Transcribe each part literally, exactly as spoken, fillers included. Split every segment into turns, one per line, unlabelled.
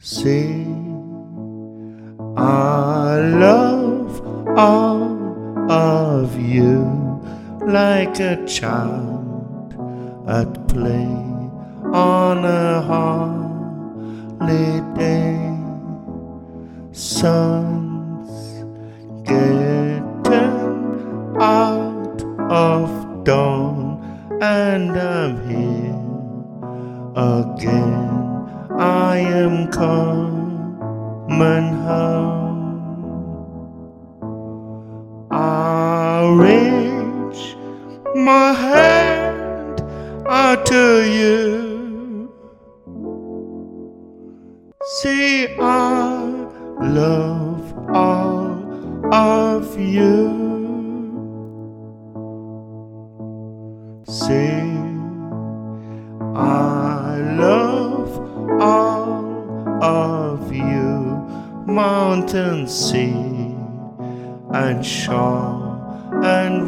See, I love all of you like a child at play on a holiday. Sun's getting out of dawn, and I'm here again. I am coming home. I reach my hand out to you. See, I love all of you. See, I love all of you, mountain, sea, and shore, and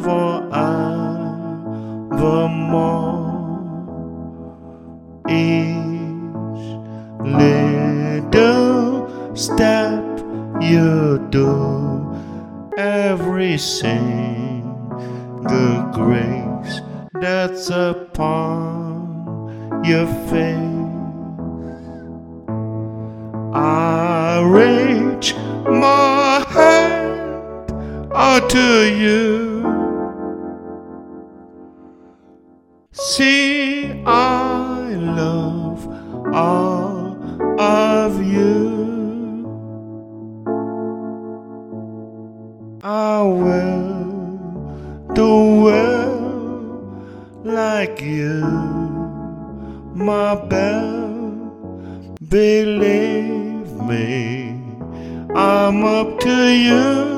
forevermore. Each little step you do, every single grace that's upon your face. I reach my hand out to you. See, I love all of you. I will do well like you, my belle. Believe me, I'm up to you.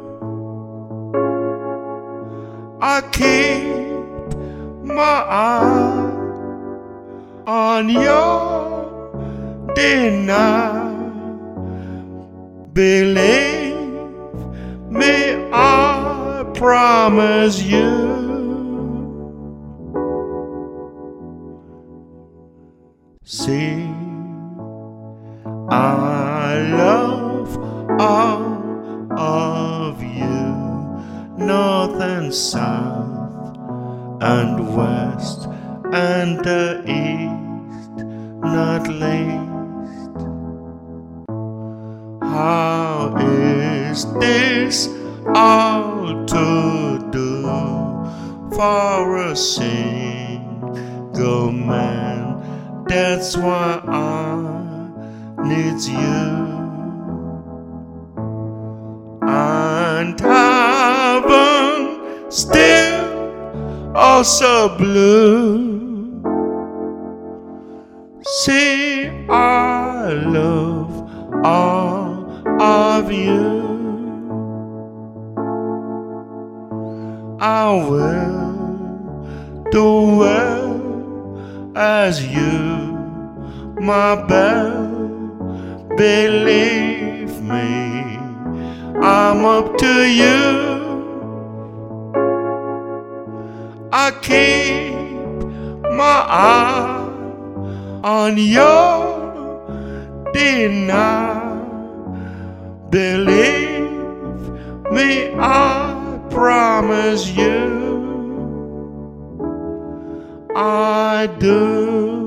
I keep my eye on your deny. Believe me, I promise you. See, I love all of you, north and south and west and the east, not least. How is this all to do for a single man? That's why I needs you, and heaven still also blue. See, I love all of you. I will do well as you, my belle. Believe me, I'm up to you. I keep my eye on your deny. Believe me, I promise you, I do.